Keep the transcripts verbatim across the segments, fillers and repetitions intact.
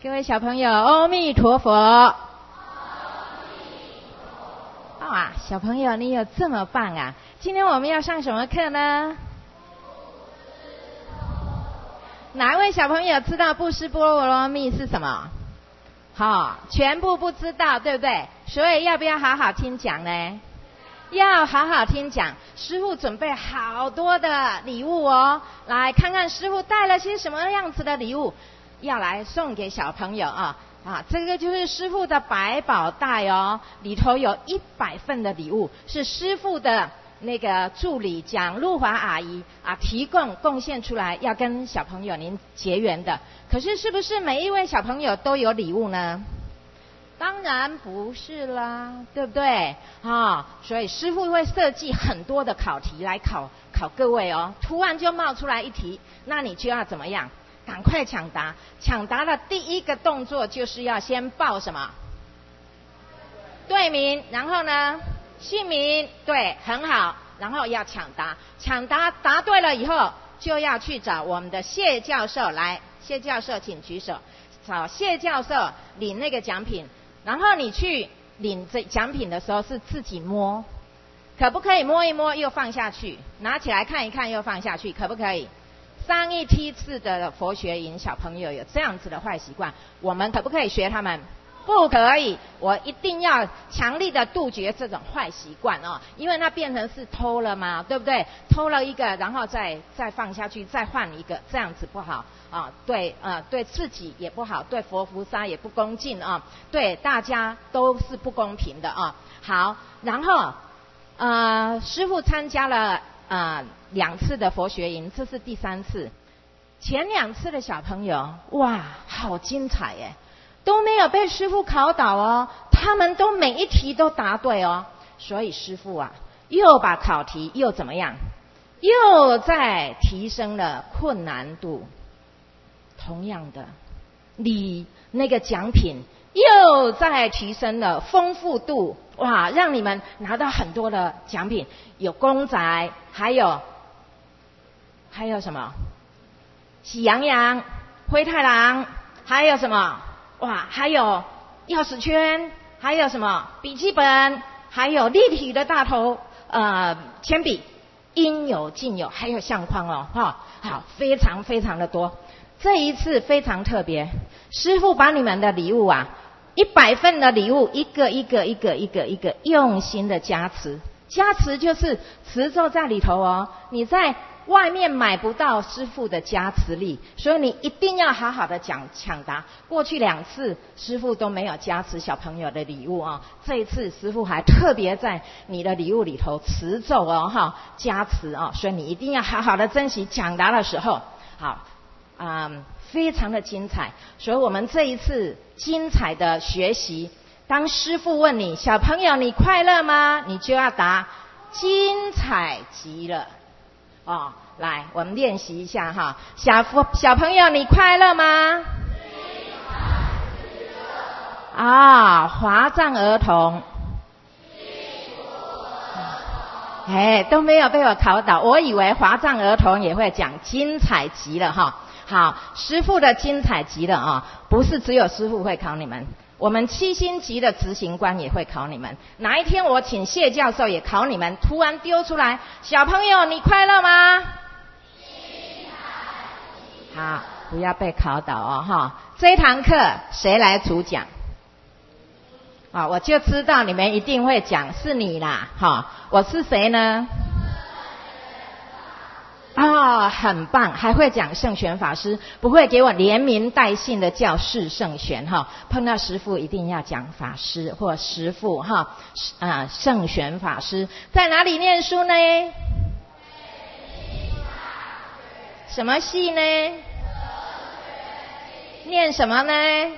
各位小朋友，阿弥陀佛。阿弥陀佛。哇，小朋友你有这么棒啊！今天我们要上什么课呢？哪一位小朋友知道布施波罗蜜是什么？好、哦，全部不知道，对不对？所以要不要好好听讲呢？要好好听讲。师父准备好多的礼物哦，来看看师父带了些什么样子的礼物，要来送给小朋友啊啊！这个就是师父的百宝袋哦，里头有一百份的礼物，是师父的那个助理蒋露华阿姨啊提供贡献出来，要跟小朋友您结缘的。可是是不是每一位小朋友都有礼物呢？当然不是啦，对不对啊？所以师父会设计很多的考题来考考各位哦。突然就冒出来一题，那你就要怎么样？赶快抢答。抢答的第一个动作就是要先报什么？队名，然后呢？姓名，对，很好。然后要抢答，抢答答对了以后，就要去找我们的谢教授来。谢教授，请举手。找谢教授领那个奖品。然后你去领这奖品的时候是自己摸，可不可以摸一摸又放下去？拿起来看一看又放下去，可不可以？上一梯次的佛学营小朋友有这样子的坏习惯，我们可不可以学他们？不可以，我一定要强力的杜绝这种坏习惯哦，因为那变成是偷了嘛，对不对？偷了一个，然后再再放下去，再换一个，这样子不好啊，对呃对自己也不好，对佛菩萨也不恭敬啊，对大家都是不公平的啊。好，然后呃师父参加了呃两次的佛学营，这是第三次。前两次的小朋友哇，好精彩耶！都没有被师父考倒哦，他们都每一题都答对哦，所以师父啊，又把考题又怎么样？又在提升了困难度。同样的，你那个奖品又在提升了丰富度，哇，让你们拿到很多的奖品，有公仔，还有还有什么？喜羊羊、灰太狼，还有什么？哇，还有钥匙圈，还有什么笔记本，还有立体的大头呃铅笔，应有尽有，还有相框哦，哈、哦，好，非常非常的多。这一次非常特别，师父把你们的礼物啊，一百份的礼物，一个一个一个一个一个用心的加持，加持就是持咒在里头哦，你在外面买不到师父的加持力，所以你一定要好好的讲抢答。过去两次师父都没有加持小朋友的礼物啊、哦，这一次师父还特别在你的礼物里头持咒哦哈加持哦，所以你一定要好好的珍惜抢答的时候。好，嗯，非常的精彩。所以我们这一次精彩的学习，当师父问你小朋友你快乐吗？你就要答精彩极了。哦，来，我们练习一下哈。小小朋友，你快乐吗？啊，华藏儿童。哎，都没有被我考倒，我以为华藏儿童也会讲精彩极了哈。好，师父的精彩极了啊，不是只有师父会考你们。我们七星级的执行官也会考你们，哪一天我请谢教授也考你们，突然丢出来，小朋友你快乐吗？好，不要被考倒哦哈。这一堂课谁来主讲？啊，我就知道你们一定会讲，是你啦哈。我是谁呢？啊、哦，很棒，还会讲圣玄法师，不会给我连名带姓的叫释圣玄哈。碰到师父一定要讲法师或师父哈，啊，圣玄法师在哪里念书呢？什么系呢？念什么呢？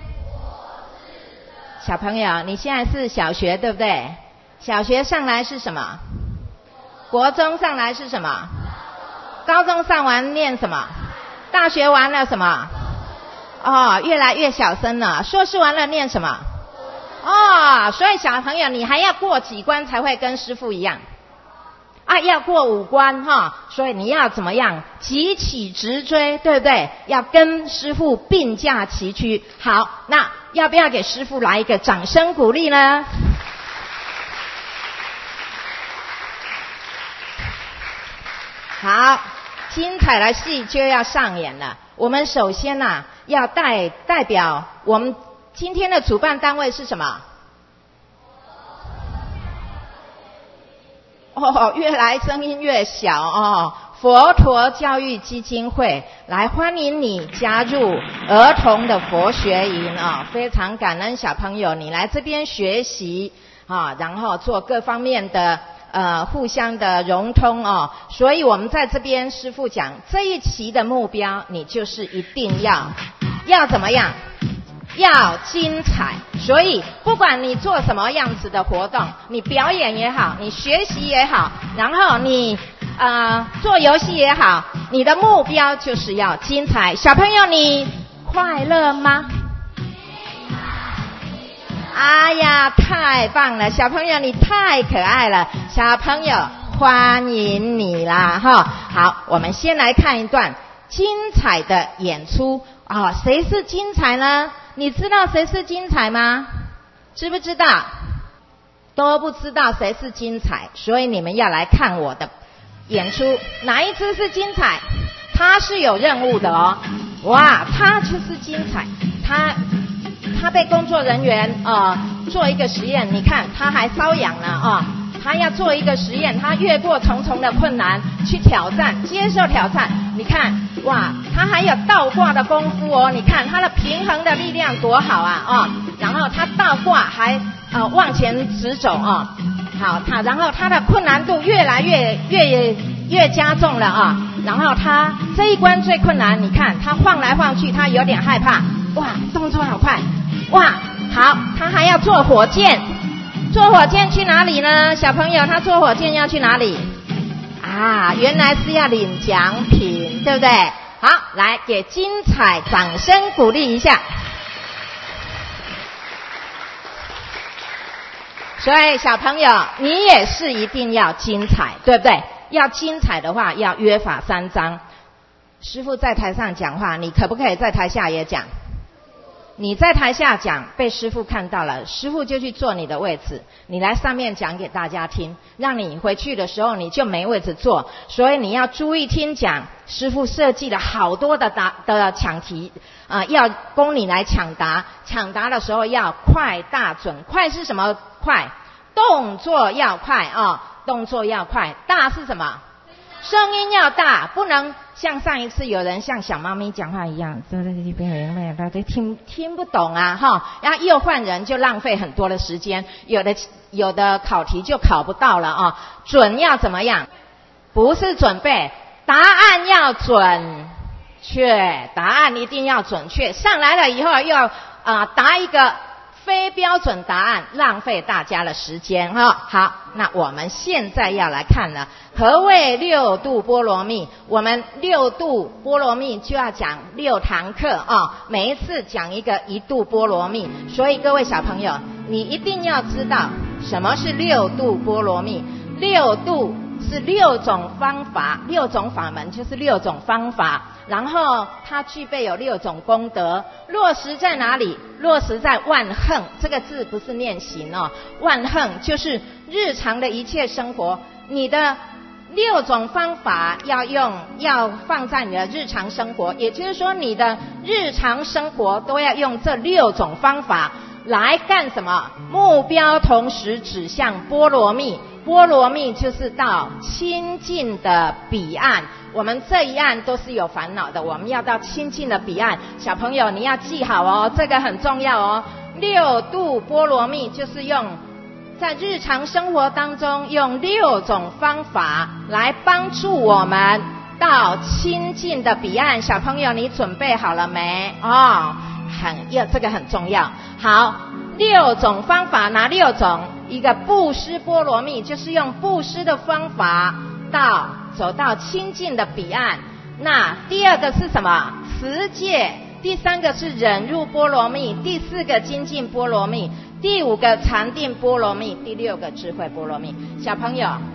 小朋友，你现在是小学对不对？小学上来是什么？国中上来是什么？高中上完念什么？大学完了什么？哦，越来越小声了。硕士完了念什么？哦，所以小朋友你还要过几关才会跟师父一样？ 啊，要过五关哈，所以你要怎么样？急起直追，对不对？要跟师父并驾齐驱。好，那要不要给师父来一个掌声鼓励呢？好，精彩的戏就要上演了。我们首先呐、啊，要代代表我们今天的主办单位是什么？哦，越来声音越小哦。佛陀教育基金会来欢迎你加入儿童的佛学营啊、哦！非常感恩小朋友你来这边学习啊，然后做各方面的呃互相的融通哦。所以我们在这边师父讲这一期的目标，你就是一定要要怎么样？要精彩，所以不管你做什么样子的活动，你表演也好，你学习也好，然后你呃做游戏也好，你的目标就是要精彩。小朋友，你快乐吗？哎呀，太棒了！小朋友，你太可爱了。小朋友，欢迎你啦！哈，好，我们先来看一段精彩的演出啊、哦！谁是精彩呢？你知道谁是精彩吗？知不知道？都不知道谁是精彩，所以你们要来看我的演出。哪一只是精彩？他是有任务的哦。哇，他就是精彩。他他被工作人员呃做一个实验，你看他还瘙痒呢啊、哦。他要做一个实验，他越过重重的困难去挑战，接受挑战。你看，哇，他还有倒挂的功夫哦！你看他的平衡的力量多好啊！哦，然后他倒挂还呃往前直走哦。好，他然后他的困难度越来越越越加重了啊、哦！然后他这一关最困难，你看他晃来晃去，他有点害怕。哇，动作好快！哇，好，他还要坐火箭。坐火箭去哪里呢？小朋友，他坐火箭要去哪里？啊，原来是要领奖品，对不对？好，来给精彩掌声鼓励一下。所以小朋友，你也是一定要精彩，对不对？要精彩的话，要约法三章。师父在台上讲话，你可不可以在台下也讲？你在台下讲，被师父看到了，师父就去坐你的位置，你来上面讲给大家听，让你回去的时候你就没位置坐。所以你要注意听讲，师父设计了好多的答的抢题啊、呃，要供你来抢答。抢答的时候要快大准，快是什么快？动作要快啊、哦，动作要快。大是什么？声音要大，不能像上一次有人像小猫咪讲话一样，坐在这边有人大家听听不懂啊哈，然后又换人就浪费很多的时间，有的有的考题就考不到了啊。准要怎么样？不是准备，答案要准确，答案一定要准确。上来了以后要啊、呃、答一个非标准答案，浪费大家的时间哈、哦。好，那我们现在要来看了，何谓六度波罗蜜？我们六度波罗蜜就要讲六堂课啊、哦，每一次讲一个一度波罗蜜。所以各位小朋友，你一定要知道什么是六度波罗蜜。六度是六种方法，六种法门就是六种方法，然后它具备有六种功德，落实在哪里？落实在万行，这个字不是念行哦，万行就是日常的一切生活，你的六种方法要用，要放在你的日常生活，也就是说你的日常生活都要用这六种方法来干什么？目标同时指向波罗蜜，波罗蜜就是到清净的彼岸。我们这一岸都是有烦恼的，我们要到清净的彼岸。小朋友你要记好哦，这个很重要哦。六度波罗蜜就是用在日常生活当中用六种方法来帮助我们到清净的彼岸。小朋友你准备好了没？哦，很要这个很重要。好，六种方法哪六种？一个布施波罗蜜，就是用布施的方法到走到清净的彼岸。那第二个是什么？持戒。第三个是忍辱波罗蜜，第四个精进波罗蜜，第五个禅定波罗蜜，第六个智慧波罗蜜。小朋友，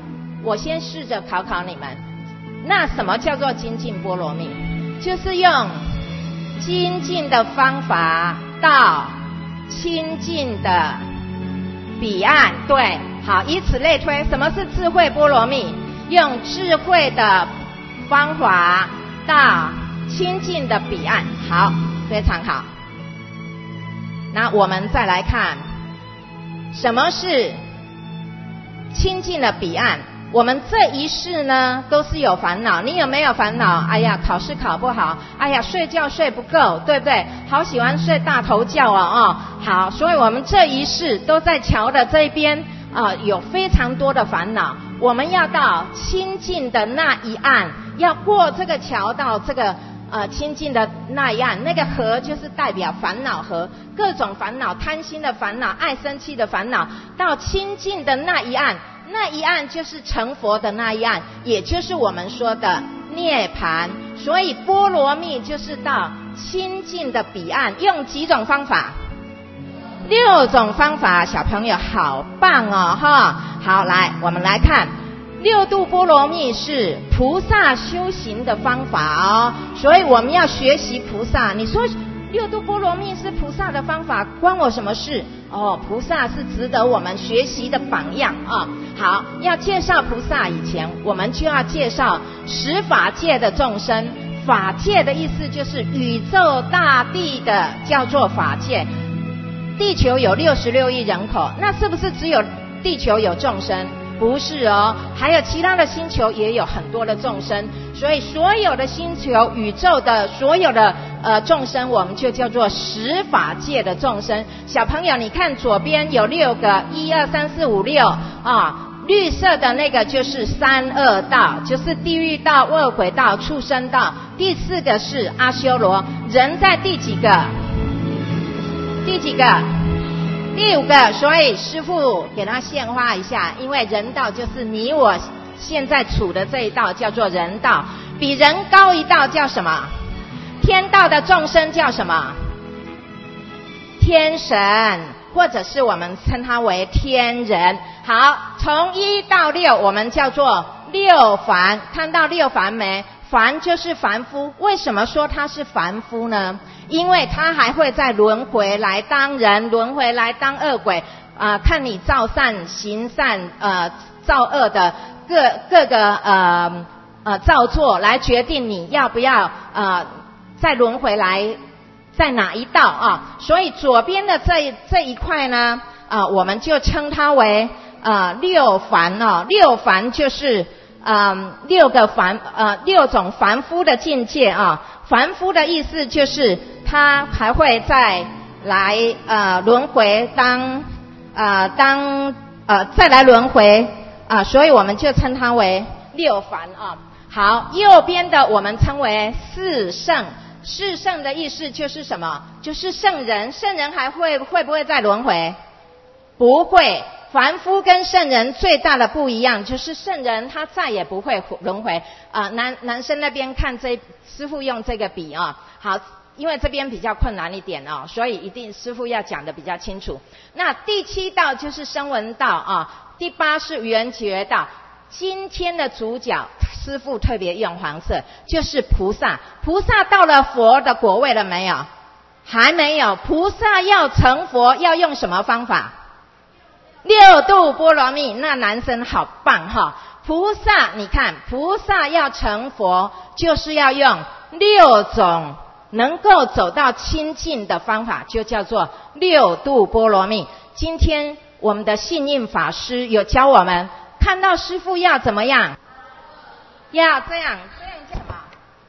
我先试着考考你们，那什么叫做精进波罗蜜？就是用精进的方法到亲近的彼岸。对，好，以此类推。什么是智慧波罗蜜？用智慧的方法到亲近的彼岸。好，非常好。那我们再来看，什么是亲近的彼岸？我们这一世呢，都是有烦恼。你有没有烦恼？哎呀，考试考不好，哎呀，睡觉睡不够，对不对？好喜欢睡大头觉啊、哦！好，所以我们这一世都在桥的这边啊、呃，有非常多的烦恼。我们要到亲近的那一岸，要过这个桥到这个呃亲近的那一岸。那个河就是代表烦恼河，各种烦恼，贪心的烦恼，爱生气的烦恼，到亲近的那一岸。那一岸就是成佛的那一岸，也就是我们说的涅槃。所以波罗蜜就是到亲近的彼岸，用几种方法？六种方法。小朋友好棒哦哈！好，来我们来看，六度波罗蜜是菩萨修行的方法哦，所以我们要学习菩萨。你说六度波罗蜜是菩萨的方法，关我什么事？哦，菩萨是值得我们学习的榜样啊、哦！好，要介绍菩萨以前，我们就要介绍十法界的众生。法界的意思就是宇宙大地的叫做法界。地球有六十六亿人口，那是不是只有地球有众生？不是哦，还有其他的星球也有很多的众生。所以所有的星球宇宙的所有的呃众生，我们就叫做十法界的众生。小朋友你看左边有六个，一二三四五六啊，绿色的那个就是三恶道，就是地狱道、恶鬼道、畜生道。第四个是阿修罗。人在第几个？第几个？第五个。所以师父给他现化一下，因为人道就是你我现在处的这一道叫做人道，比人高一道叫什么？天道的众生叫什么？天神，或者是我们称它为天人。好，从一到六我们叫做六凡。看到六凡没？凡就是凡夫。为什么说他是凡夫呢？因为他还会再轮回来当人，轮回来当恶鬼啊、呃！看你造善行善呃造恶的各各个呃呃造作，来决定你要不要呃再轮回来在哪一道啊？所以左边的这这一块呢啊、呃，我们就称它为呃六凡哦。六凡就是嗯，六个凡呃六种凡夫的境界啊。凡夫的意思就是他还会再来呃轮回当呃当呃再来轮回啊、呃，所以我们就称它为六凡啊。好，右边的我们称为四圣。四圣的意思就是什么？就是圣人。圣人还会会不会再轮回？不会。凡夫跟圣人最大的不一样，就是圣人他再也不会轮回啊、呃。男男生那边看这师父用这个笔啊，好，因为这边比较困难一点哦，所以一定师父要讲的比较清楚。那第七道就是声闻道啊，第八是缘觉道。今天的主角师父特别用黄色，就是菩萨。菩萨到了佛的果位了没有？还没有。菩萨要成佛要用什么方法？六度波罗蜜。那男生好棒哈！菩萨，你看，菩萨要成佛，就是要用六种能够走到清净的方法，就叫做六度波罗蜜。今天我们的信印法师有教我们，看到师父要怎么样？要这样，这样叫什么？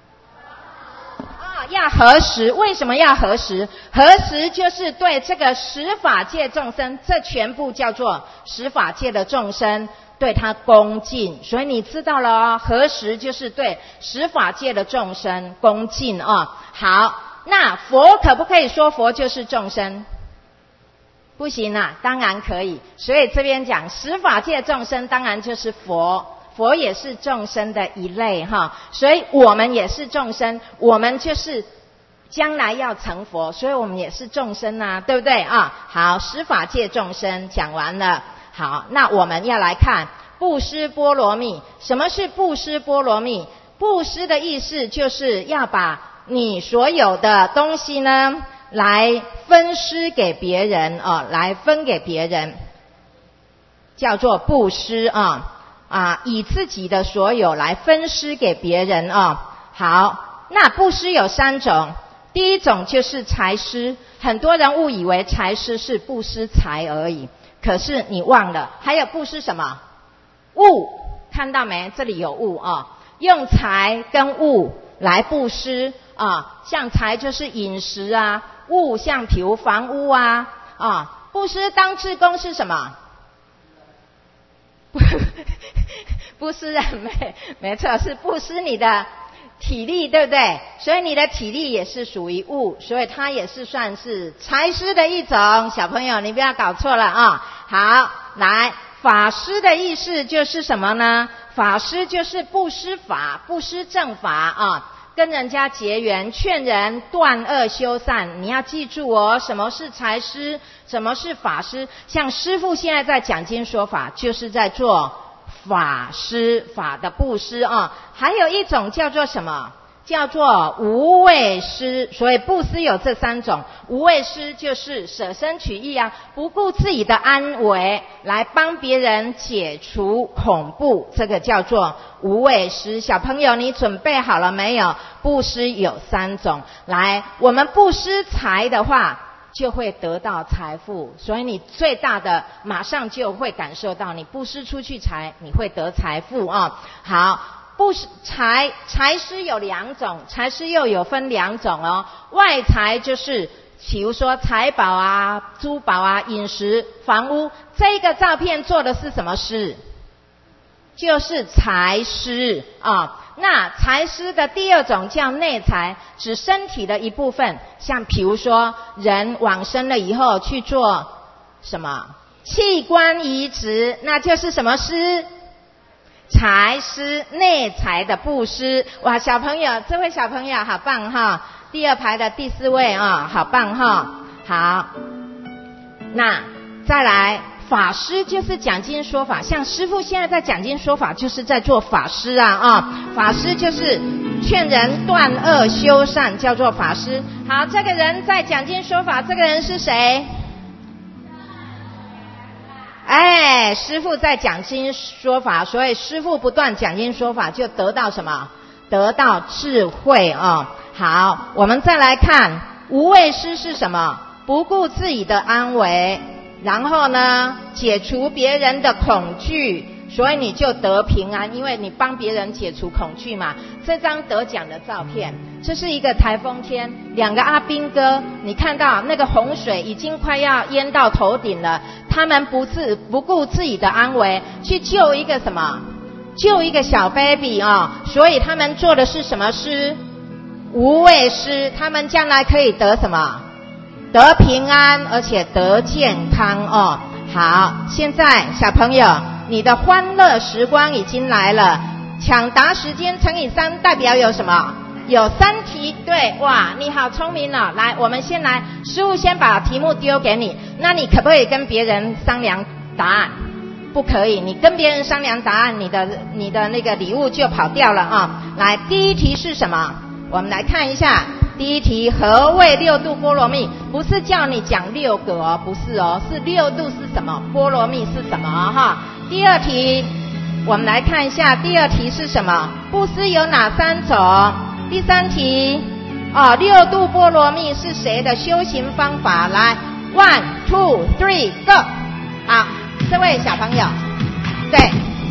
要合十。为什么要合十？合十就是对这个十法界众生，这全部叫做十法界的众生，对他恭敬。所以你知道了哦，合十就是对十法界的众生恭敬哦。好，那佛可不可以说佛就是众生？不行啊，当然可以。所以这边讲十法界众生，当然就是佛。佛也是众生的一类哈，所以我们也是众生，我们就是将来要成佛，所以我们也是众生啊，对不对啊？好，十法界众生讲完了。好，那我们要来看布施波罗蜜。什么是布施波罗蜜？布施的意思就是要把你所有的东西呢，来分施给别人啊，来分给别人，叫做布施啊啊，以自己的所有来分施给别人啊。好，那布施有三种，第一种就是财施，很多人误以为财施是布施财而已，可是你忘了，还有布施什么？物，看到没？这里有物啊，用财跟物来布施啊，像财就是饮食啊，物像比如房屋啊啊，布施当志工是什么？布施人没没错，是布施你的体力，对不对？所以你的体力也是属于物，所以它也是算是财施的一种。小朋友，你不要搞错了啊！好，来，法施的意思就是什么呢？法施就是布施法，布施正法啊，跟人家结缘，劝人断恶修善。你要记住哦，什么是财施，什么是法施。像师父现在在讲经说法，就是在做法施，法的布施啊。还有一种叫做什么？叫做无畏施。所以布施有这三种，无畏施就是舍身取义啊，不顾自己的安危来帮别人解除恐怖，这个叫做无畏施。小朋友，你准备好了没有？布施有三种，来，我们布施财的话就会得到财富，所以你最大的马上就会感受到，你布施出去财，你会得财富啊。好，布施财财施有两种，财施又有分两种哦。外财就是比如说财宝啊、珠宝啊、饮食、房屋。这个照片做的是什么施？就是财施啊。那财施的第二种叫内财，指身体的一部分，像比如说人往生了以后去做什么器官移植，那就是什么施？财施，内财的布施。哇，小朋友，这位小朋友好棒哈！第二排的第四位啊，好棒哈！好，那再来。法施就是讲经说法，像师父现在在讲经说法，就是在做法施啊啊！法施就是劝人断恶修善，叫做法施。好，这个人在讲经说法，这个人是谁？哎，师父在讲经说法，所以师父不断讲经说法，就得到什么？得到智慧啊！好，我们再来看无畏施是什么？不顾自己的安危。然后呢，解除别人的恐惧，所以你就得平安，因为你帮别人解除恐惧嘛。这张得奖的照片，这是一个台风天，两个阿兵哥，你看到那个洪水已经快要淹到头顶了，他们不自不顾自己的安危，去救一个什么？救一个小 baby 哦，所以他们做的是什么施？无畏施，他们将来可以得什么？得平安，而且得健康哦。好，现在小朋友，你的欢乐时光已经来了。抢答时间乘以三代表有什么？有三题。对，哇，你好聪明哦。来，我们先来，师父先把题目丢给你，那你可不可以跟别人商量答案？不可以，你跟别人商量答案，你的你的那个礼物就跑掉了啊。来，第一题是什么？我们来看一下。第一题，何谓六度波罗蜜？不是叫你讲六个哦，不是哦，是六度是什么？波罗蜜是什么哈？第二题，我们来看一下，第二题是什么？布施有哪三种？第三题，哦，六度波罗蜜是谁的修行方法？来 ，one two three go。好，这位小朋友，对。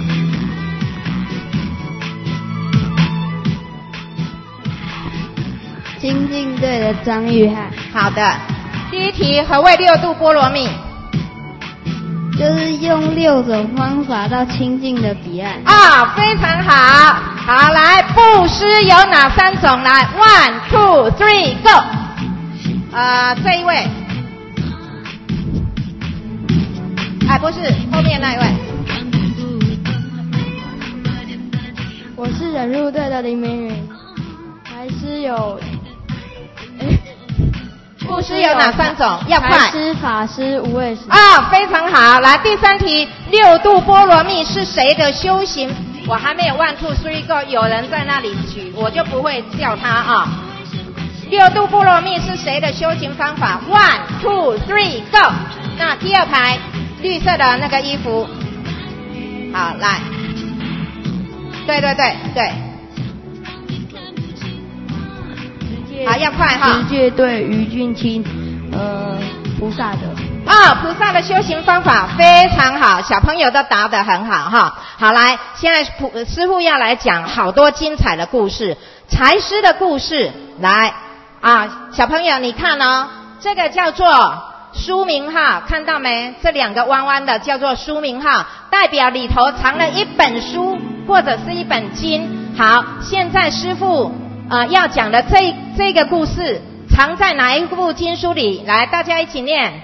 精进队的张玉翰。 好的，第一题，何谓六度波罗蜜？ 就是用六种方法到清净的彼岸。 啊，非常好。好，来，布施有哪三种？来 ，one two three go。呃，这一位，哎，不是，后面那一位。 我是忍辱队的林美云，还是有。 不布施有哪三种？要快。 财施、法施、无畏施。 啊，非常好。来，第三题，六度波罗蜜是谁的修行？我还没有 one two three go， 有人在那里举，我就不会叫他啊。六度波罗蜜是谁的修行方法 ？one two three go。那第二排绿色的那个衣服，好，来，对对对对。好，要快哈！ 直戒对于俊清，呃，菩萨的啊，菩萨的修行方法非常好，小朋友都答得很好哈。好，来，现在普师父要来讲好多精彩的故事，财施的故事。来啊，小朋友你看哦，这个叫做书名号，看到没？这两个弯弯的叫做书名号，代表里头藏了一本书或者是一本经。好，现在师父。呃，要讲的这这个故事藏在哪一部经书里？来，大家一起念。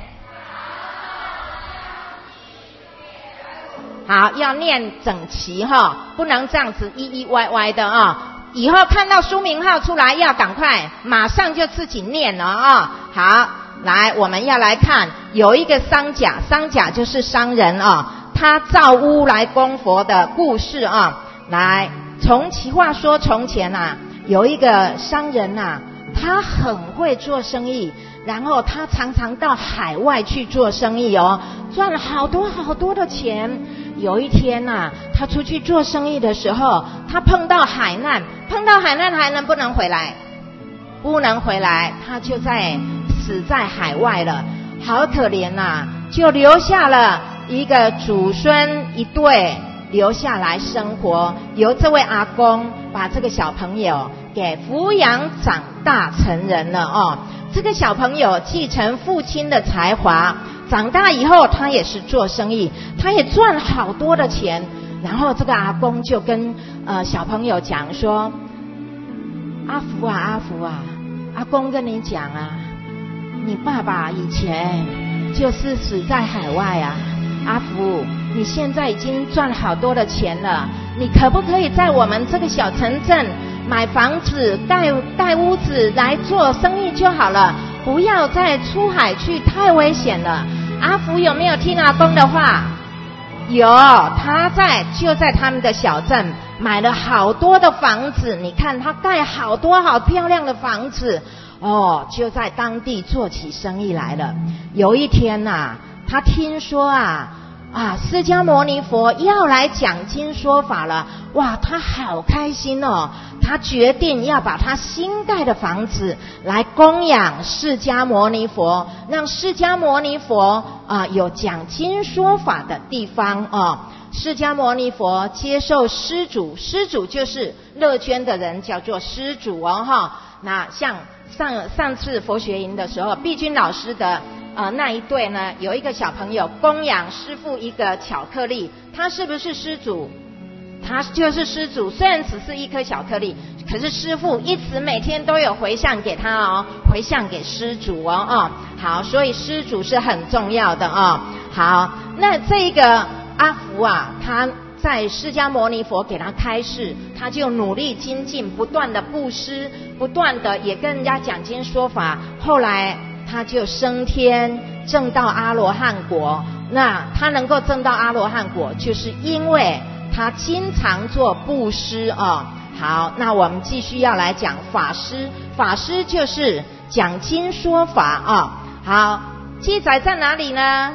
好，要念整齐哈，不能这样子咿咿歪歪的啊。以后看到书名号出来，要赶快马上就自己念了啊。好，来，我们要来看有一个商贾，商贾就是商人啊，他造屋来供佛的故事啊。来，从其话说从前啊。有一个商人啊，他很会做生意，然后他常常到海外去做生意哦，赚了好多好多的钱。有一天啊，他出去做生意的时候，他碰到海难，碰到海难还能不能回来？不能回来，他就在死在海外了，好可怜呐、啊！就留下了一个祖孙一对。留下来生活，由这位阿公把这个小朋友给抚养长大成人了哦。这个小朋友继承父亲的才华，长大以后他也是做生意，他也赚好多的钱。然后这个阿公就跟呃小朋友讲说：“阿福啊，阿福啊，阿公跟你讲啊，你爸爸以前就是死在海外啊，阿福。”你现在已经赚好多的钱了，你可不可以在我们这个小城镇买房子、盖盖屋子来做生意就好了，不要再出海去，太危险了。阿福有没有听阿公的话？有，他在就在他们的小镇买了好多的房子，你看他盖好多好漂亮的房子哦，就在当地做起生意来了。有一天啊，他听说啊。啊，释迦牟尼佛要来讲经说法了，哇，他好开心哦！他决定要把他新盖的房子来供养释迦牟尼佛，让释迦牟尼佛啊有讲经说法的地方哦。释迦牟尼佛接受施主，施主就是乐捐的人，叫做施主哦哈。那像上上次佛学营的时候，碧君老师的。呃，那一对呢，有一个小朋友供养师父一个巧克力，他是不是施主？他就是施主，虽然只是一颗巧克力，可是师父一直每天都有回向给他哦，回向给施主哦，哦，好，所以施主是很重要的哦。好，那这个阿福啊，他在释迦牟尼佛给他开示，他就努力精进，不断的布施，不断的也跟人家讲经说法，后来。他就升天证到阿罗汉果，那他能够证到阿罗汉果，就是因为他经常做布施哦。好，那我们继续要来讲法师，法师就是讲经说法哦。好，记载在哪里呢？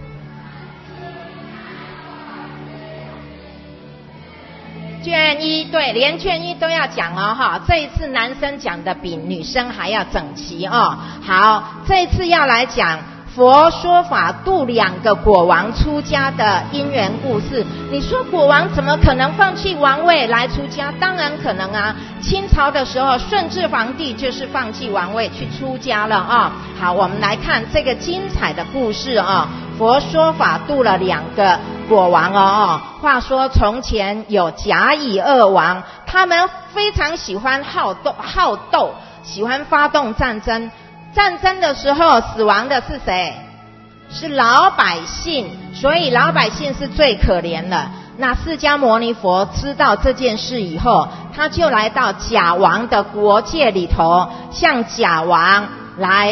卷一，对，连卷一都要讲哦哈。这一次男生讲的比女生还要整齐哦。好，这一次要来讲佛说法度两个国王出家的因缘故事。你说国王怎么可能放弃王位来出家？当然可能啊。清朝的时候，顺治皇帝就是放弃王位去出家了啊。好，我们来看这个精彩的故事啊。佛说法度了两个国王哦。话说从前有甲乙二王，他们非常喜欢好斗，好斗，喜欢发动战争。战争的时候死亡的是谁？是老百姓，所以老百姓是最可怜的。那释迦牟尼佛知道这件事以后，他就来到甲王的国界里头，向甲王来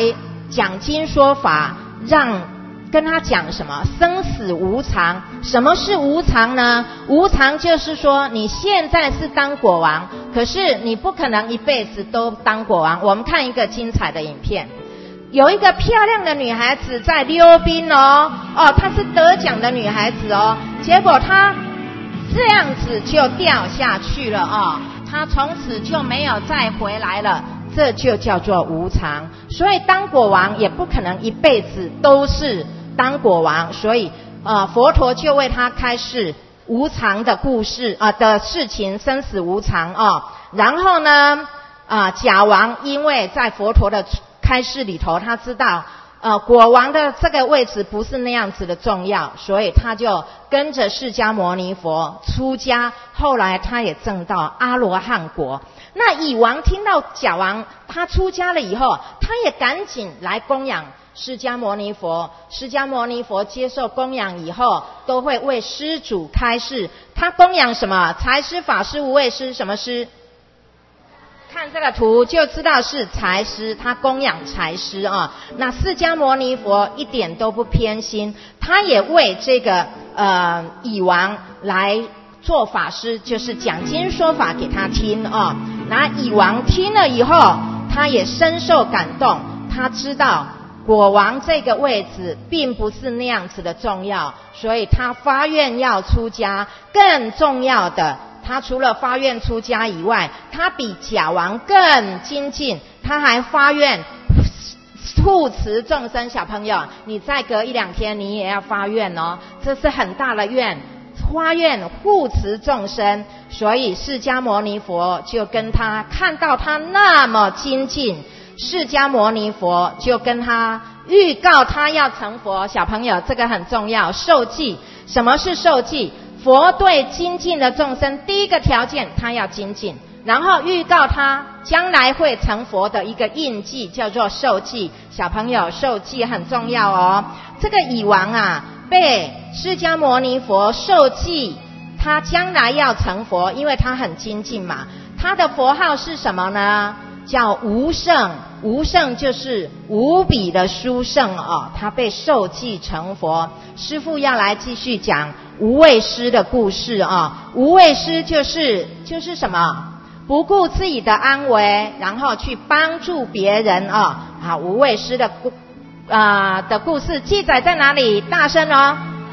讲经说法，让跟他讲什么生死无常。什么是无常呢？无常就是说你现在是当国王，可是你不可能一辈子都当国王。我们看一个精彩的影片，有一个漂亮的女孩子在溜冰哦，哦，她是得奖的女孩子哦，结果她这样子就掉下去了哦，她从此就没有再回来了。这就叫做无常。所以当国王也不可能一辈子都是当国王，所以呃，佛陀就为他开示无常的故事啊、呃、的事情，生死无常哦。然后呢，啊、呃，假王因为在佛陀的开示里头，他知道呃国王的这个位置不是那样子的重要，所以他就跟着释迦牟尼佛出家。后来他也证到阿罗汉国。那乙王听到假王他出家了以后，他也赶紧来供养释迦牟尼佛。释迦牟尼佛接受供养以后，都会为施主开示。他供养什么？财施、法施、无畏施。什么施？看这个图就知道是财施，他供养财施啊。那释迦牟尼佛一点都不偏心，他也为这个呃乙王来做法师，就是讲经说法给他听啊。那乙王听了以后，他也深受感动，他知道国王这个位置并不是那样子的重要，所以他发愿要出家。更重要的，他除了发愿出家以外，他比假王更精进，他还发愿护持众生。小朋友，你再隔一两天你也要发愿哦，这是很大的愿，发愿护持众生。所以释迦牟尼佛就跟他看到他那么精进，释迦牟尼佛就跟他预告他要成佛。小朋友，这个很重要，受记。什么是受记？佛对精进的众生，第一个条件他要精进，然后预告他将来会成佛的一个印记，叫做受记。小朋友，受记很重要哦。这个乙王啊，被释迦牟尼佛受记，他将来要成佛，因为他很精进嘛。他的佛号是什么呢？叫无胜。无胜就是无比的殊胜哦，他被受记成佛。师父要来继续讲无畏施的故事啊、哦。无畏施就是就是什么？不顾自己的安危，然后去帮助别人哦。好，无畏施的故啊、呃、的故事记载在哪里？大声哦！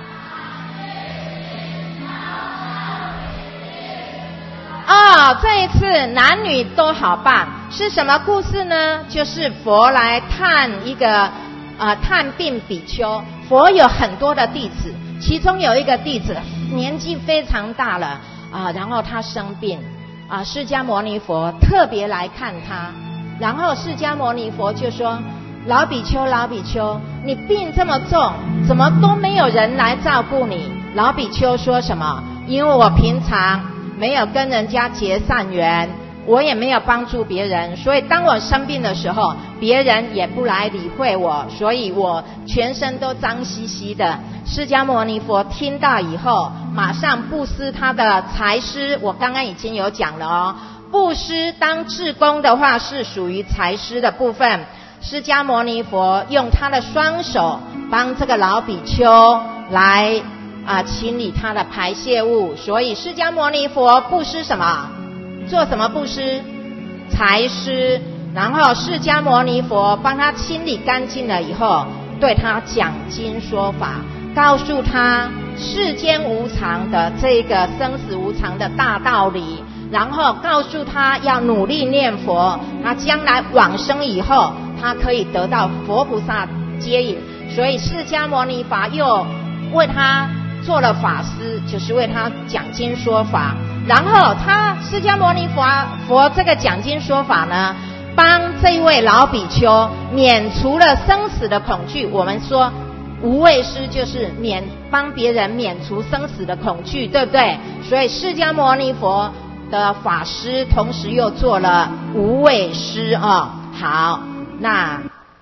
哦，这一次男女都好棒。是什么故事呢？就是佛来探一个呃探病比丘。佛有很多的弟子，其中有一个弟子年纪非常大了啊、呃，然后他生病啊、呃，释迦牟尼佛特别来看他，然后释迦牟尼佛就说：老比丘，老比丘，你病这么重，怎么都没有人来照顾你？老比丘说什么？因为我平常没有跟人家结善缘，我也没有帮助别人，所以当我生病的时候，别人也不来理会我，所以我全身都脏兮兮的。释迦牟尼佛听到以后，马上布施他的财施。我刚刚已经有讲了哦，布施当志工的话是属于财施的部分。释迦牟尼佛用他的双手帮这个老比丘来啊、呃、清理他的排泄物，所以释迦牟尼佛布施什么？做什么布施？财施。然后释迦牟尼佛帮他清理干净了以后，对他讲经说法，告诉他世间无常的这个生死无常的大道理，然后告诉他要努力念佛，他将来往生以后，他可以得到佛菩萨接引。所以释迦牟尼佛又为他做了法师，就是为他讲经说法。然后他释迦牟尼佛佛这个讲经说法呢，帮这位老比丘免除了生死的恐惧。我们说无畏施就是免帮别人免除生死的恐惧，对不对？所以释迦牟尼佛的法师同时又做了无畏施哦。好，那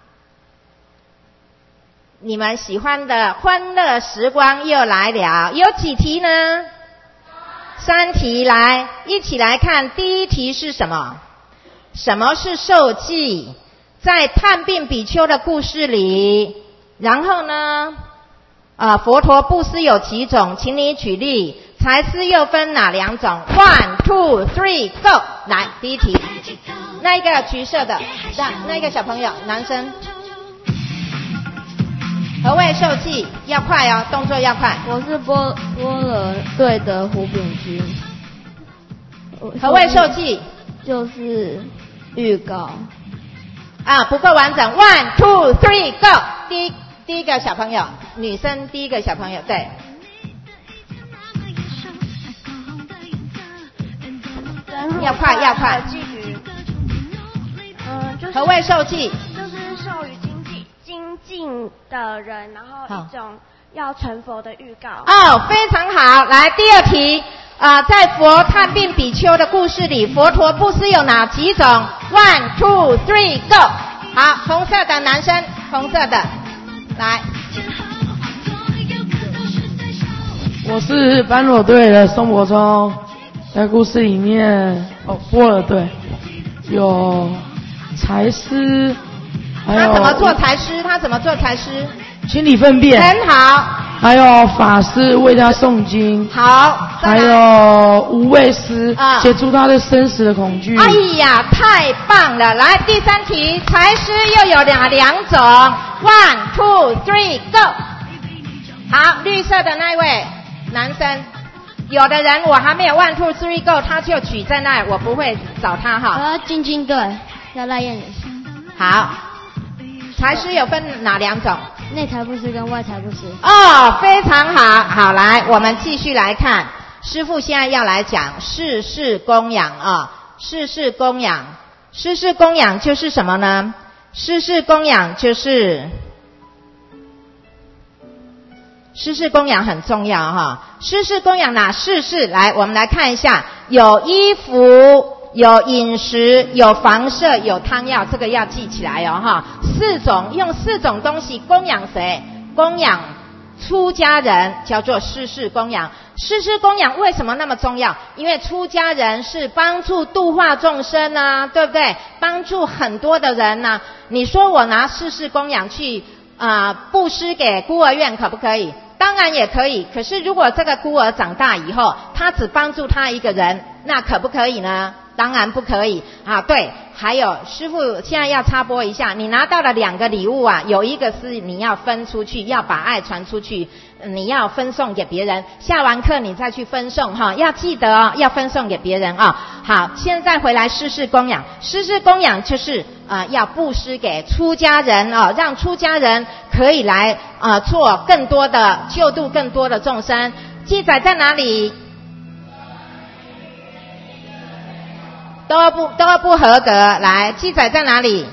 你们喜欢的欢乐时光又来了，有几题呢？三题，来一起来看。第一题是什么？什么是受记？ 在探病比丘的故事里，然后呢，呃，佛陀布施有几种？请你举例。财施又分哪两种 ？One, two, three, go！ 来，第一题，那一个橘色的，那那一个小朋友，男生。何谓受记？要快哦，动作要快。 我是波波罗队的胡炳君。 何谓受记？ 就是预告。 啊，不够完整。One, two, three, go！ 第一第一个小朋友，女生第一个小朋友，对。要快要快。 祭局。嗯，就是。 何谓受记？ 就是授予精进精进的人，然后一种要成佛的预告。 哦，非常好。来，第二题。啊、呃，在佛探病比丘的故事里，佛陀布施有哪几种 ？One, two, three, go！ 好，红色的男生，红色的，来。 我是般若队的宋伯聪。在故事里面，哦，波尔队有财施，还有他怎么做财施？他怎么做财施？ 清理粪便， 很好。 还有法师为他诵经， 好。 还有无畏师， 啊， 解除他的生死的恐惧。 哎呀，太棒了！来，第三题，财施又有哪两种 ？One, two, three, go！ 好，绿色的那一位男生。有的人我还没有 one two three go， 他就举在那儿，我不会找他哈。 我要进军队，要赖燕女士。 好，财施有分哪两种？ 内财布施跟外财布施。 哦，非常好。好，来，我们继续来看，师父现在要来讲世事供养啊，世事供养，世事供养就是什么呢？世事供养就是。施事供养很重要哈，施事供养哪四事？来，我们来看一下，有衣服，有饮食，有房舍，有汤药，这个要记起来哦哈。四种，用四种东西供养谁？供养出家人，叫做施事供养。施事供养为什么那么重要？因为出家人是帮助度化众生啊，对不对？帮助很多的人啊。你说我拿施事供养去啊、呃、布施给孤儿院可不可以？当然也可以，可是如果这个孤儿长大以后，他只帮助他一个人，那可不可以呢？当然不可以啊！对，还有师父现在要插播一下，你拿到了两个礼物啊，有一个是你要分出去，要把爱传出去，你要分送给别人。下完课你再去分送哈，要记得哦，要分送给别人啊、哦。好，现在回来施事供养，施事供养就是啊、呃，要布施给出家人哦，让出家人可以来啊、呃、做更多的救度更多的众生。记载在哪里？都不都不合格，来记载在哪里？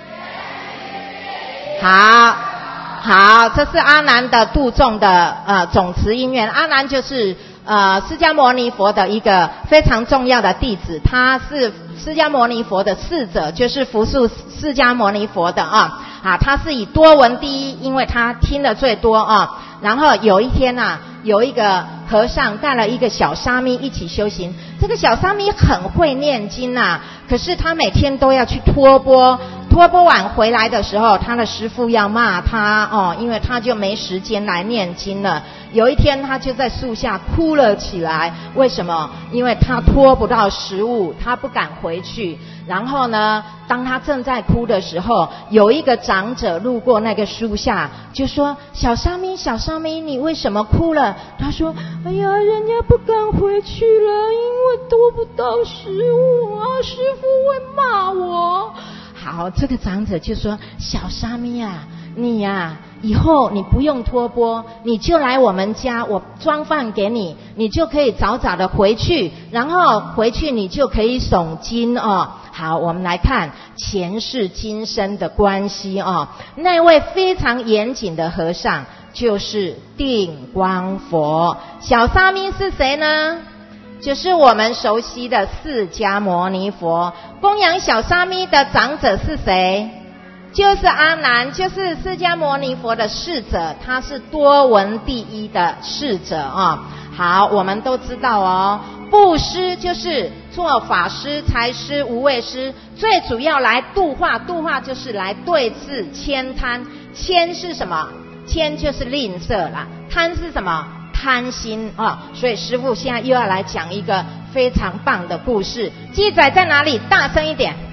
好，好，这是阿难的度众的呃总持因缘。阿难就是呃释迦牟尼佛的一个非常重要的弟子，他是释迦牟尼佛的侍者，就是服侍释迦牟尼佛的啊啊，他是以多闻第一，因为他听的最多啊。然后有一天啊，有一个和尚带了一个小沙弥一起修行。这个小沙弥很会念经啊，可是他每天都要去托钵，托钵完回来的时候，他的师父要骂他哦，因为他就没时间来念经了。有一天他就在树下哭了起来，为什么？因为他托不到食物，他不敢回去。然后呢，当他正在哭的时候，有一个长者路过那个树下，就说：小沙弥，小沙弥，你为什么哭了？他说：哎呀，人家不敢回去了，因为托不到食物啊，师父会骂我。好，这个长者就说：小沙弥啊，你呀、啊，以后你不用托钵，你就来我们家，我装饭给你，你就可以早早的回去，然后回去你就可以诵经哦。好，我们来看前世今生的关系哦。那位非常严谨的和尚就是定光佛。小沙弥是谁呢？就是我们熟悉的释迦牟尼佛。供养小沙弥的长者是谁？就是阿难，就是释迦牟尼佛的侍者，他是多闻第一的侍者啊、哦。好，我们都知道哦， 布施就是做法施、财施、无畏施，最主要来度化，度化就是来对治悭贪。悭是什么？悭就是吝啬啦，贪是什么？贪心啊、哦！所以师父现在又要来讲一个非常棒的故事，记载在哪里？大声一点。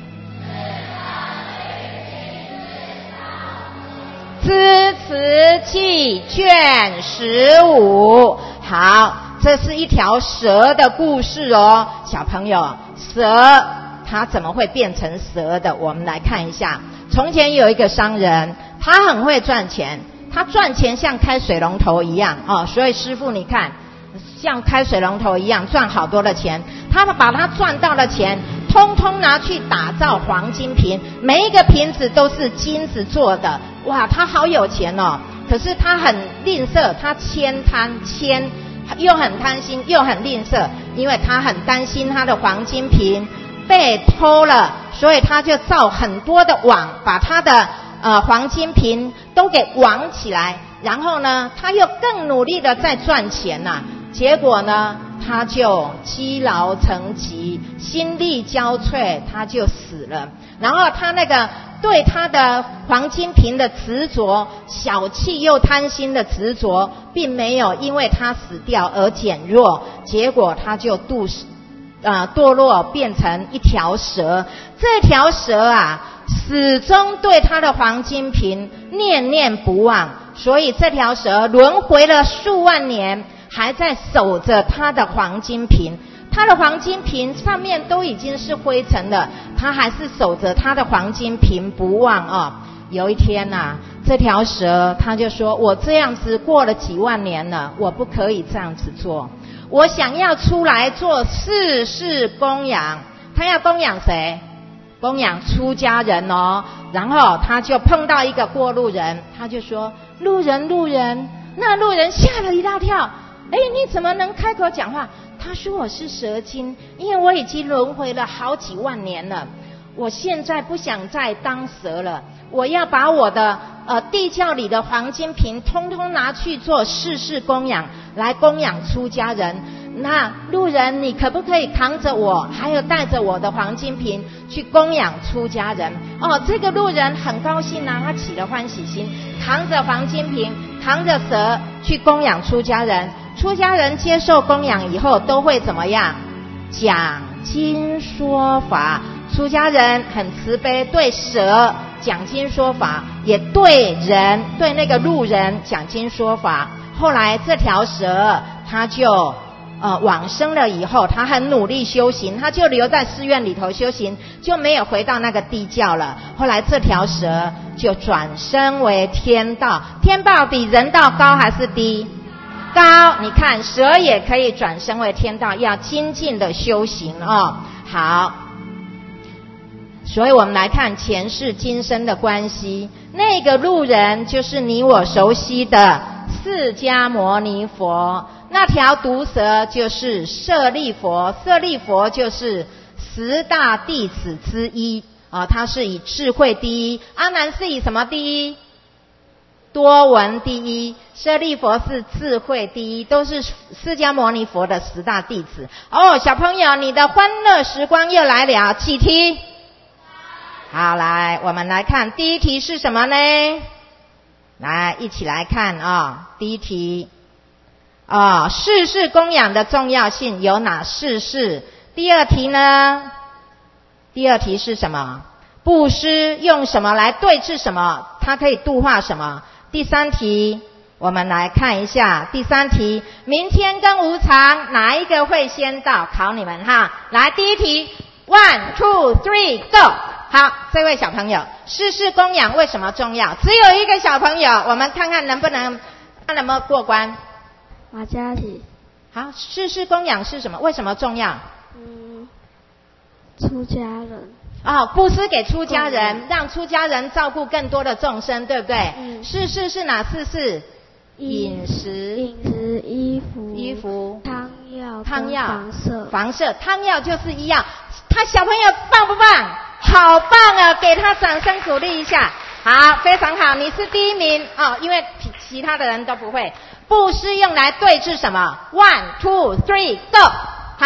资慈记卷十五。好，这是一条蛇的故事哦，小朋友，蛇它怎么会变成蛇的？我们来看一下。从前有一个商人，他很会赚钱，他赚钱像开水龙头一样哦，所以师父你看，像开水龙头一样赚好多的钱，他把他赚到的钱通通拿去打造黄金瓶，每一个瓶子都是金子做的，哇，他好有钱哦。可是他很吝啬，他悭贪悭，又很贪心又很吝啬，因为他很担心他的黄金瓶被偷了，所以他就造很多的网，把他的呃黄金瓶都给网起来，然后呢他又更努力的在赚钱呐、啊，结果呢他就积劳成疾，心力交瘁，他就死了。然后他那个对他的黄金瓶的执着，小气又贪心的执着，并没有因为他死掉而减弱，结果他就堕呃堕落变成一条蛇。这条蛇啊始终对他的黄金瓶念念不忘，所以这条蛇轮回了数万年，还在守着他的黄金瓶。他的黄金瓶上面都已经是灰尘了，他还是守着他的黄金瓶不忘哦。有一天啊，这条蛇他就说，我这样子过了几万年了，我不可以这样子做，我想要出来做世事供养。他要供养谁？供养出家人哦。然后他就碰到一个过路人，他就说，路人路人。那路人吓了一大跳，哎，你怎么能开口讲话？他说，我是蛇精，因为我已经轮回了好几万年了，我现在不想再当蛇了，我要把我的呃地窖里的黄金瓶通通拿去做世事供养，来供养出家人。那路人，你可不可以扛着我，还有带着我的黄金瓶去供养出家人？哦，这个路人很高兴啊，他起了欢喜心，扛着黄金瓶，扛着蛇去供养出家人。出家人接受供养以后都会怎么样？讲经说法。出家人很慈悲，对蛇讲经说法，也对人，对那个路人讲经说法。后来这条蛇他就呃往生了以后，他很努力修行，他就留在寺院里头修行，就没有回到那个地窖了。后来这条蛇就转生为天道。天道比人道高还是低？高。你看蛇也可以转生为天道，要精进的修行哦。好，所以我们来看前世今生的关系。那个路人就是你我熟悉的释迦牟尼佛，那条毒蛇就是舍利佛，舍利佛就是十大弟子之一啊，他是以智慧第一。阿难是以什么第一？多闻第一。舍利佛是智慧第一，都是释迦牟尼佛的十大弟子。哦，小朋友，你的欢乐时光又来了，几题？好，来，我们来看第一题是什么呢？来，一起来看啊、哦，第一题啊、哦，世事供养的重要性有哪四事？第二题呢？第二题是什么？布施用什么来对治什么？它可以度化什么？第三题，我们来看一下第三题，明天跟无常哪一个会先到？考你们哈。来，第一题 ，one two three go。好，这位小朋友，世事供养为什么重要？只有一个小朋友，我们看看能不能看能不能过关。 马嘉祺。 好，世事供养是什么？为什么重要？ 嗯，出家人。 哦，布施给出家人，让出家人照顾更多的众生，对不对？嗯。世事是哪四事？饮食、 饮食、衣服、 衣服、 汤药、 汤药、 房舍、 房舍。汤药就是医药。他小朋友棒不棒？好棒啊！给他掌声鼓励一下。好，非常好，你是第一名哦，因为其他的人都不会。布施用来对治什么 ？One, two, three, go。好，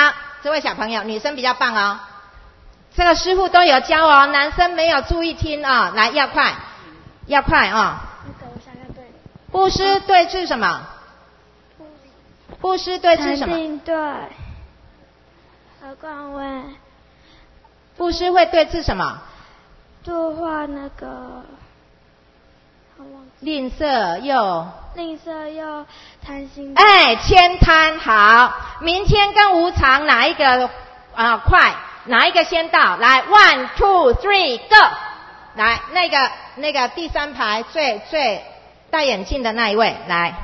这位小朋友，女生比较棒哦。这个师傅都有教哦，男生没有注意听哦。来，要快，要快哦。 那个我想想对。 布施对治什么？布施对治什么？ 对。何冠威。 布施会对治什么？ 度化那个。 吝啬又。 吝啬又贪心。 哎，悭贪好。明天跟无常哪一个啊、呃、快？哪一个先到？来 ，one two three go！ 来，那个那个第三排最最戴眼镜的那一位，来。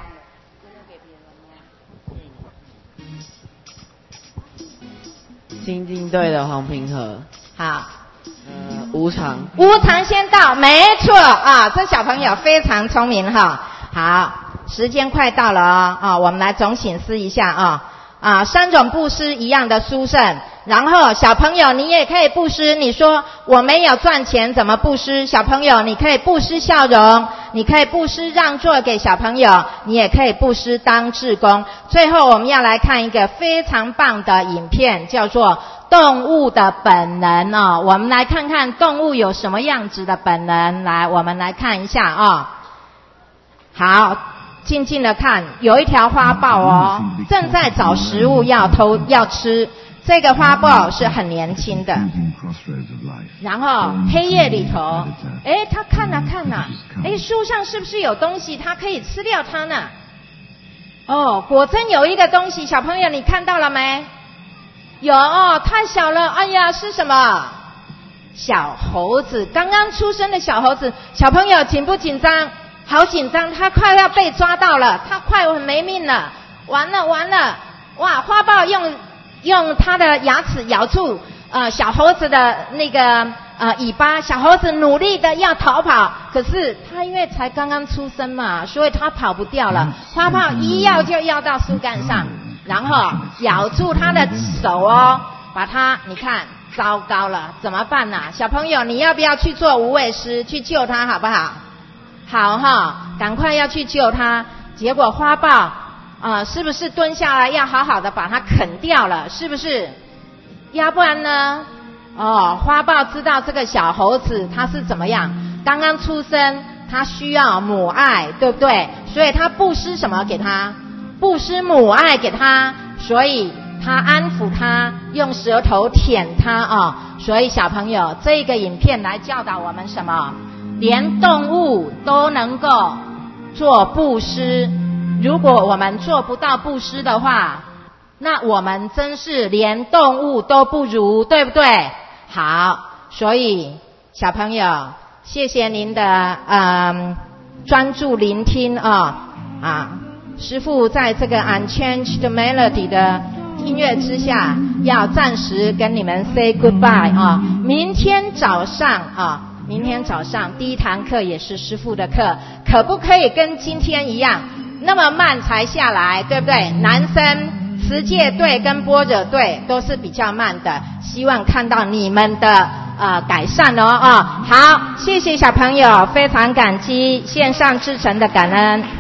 精进队的黄平和。 好。 呃，无常。 无常先到，没错啊，这小朋友非常聪明哈。好，时间快到了哦，啊，我们来总省思一下啊。啊，三种布施一样的殊胜。然后小朋友你也可以布施，你说我没有赚钱怎么布施？小朋友你可以布施笑容，你可以布施让座给小朋友，你也可以布施当志工。最后我们要来看一个非常棒的影片，叫做动物的本能哦。我们来看看动物有什么样子的本能，来我们来看一下哦。好，静静的看，有一条花豹哦，正在找食物要偷要吃。这个花豹是很年轻的，然后黑夜里头，诶，他看啊看啊，诶，树上是不是有东西，他可以吃掉它呢？哦，果真有一个东西，小朋友你看到了没？有哦，太小了，哎呀，是什么？小猴子，刚刚出生的小猴子。小朋友紧不紧张？好紧张，他快要被抓到了，他快没命了，完了完了，哇！花豹用用它的牙齿咬住呃小猴子的那个呃尾巴，小猴子努力的要逃跑，可是他因为才刚刚出生嘛，所以他跑不掉了。花豹一咬就咬到树干上，然后咬住他的手哦，把他你看，糟糕了，怎么办啊？小朋友，你要不要去做无畏师，去救他好不好？好哈，赶快要去救他。结果花豹啊、呃，是不是蹲下来要好好的把它啃掉了？是不是？要不然呢？哦，花豹知道这个小猴子它是怎么样，刚刚出生，它需要母爱，对不对？所以它布施什么给它？布施母爱给它，所以它安抚它，用舌头舔它哦。所以小朋友，这个影片来教导我们什么？连动物都能够做布施，如果我们做不到布施的话，那我们真是连动物都不如，对不对？好，所以小朋友，谢谢您的嗯专注聆听啊、哦、啊！师父在这个 Unchanged Melody 的音乐之下，要暂时跟你们 say goodbye 啊、哦！明天早上啊。明天早上第一堂课也是师父的课，可不可以跟今天一样那么慢才下来，对不对？男生持戒队跟般若队都是比较慢的，希望看到你们的呃改善哦啊、哦！好，谢谢小朋友，非常感激，线上至诚的感恩。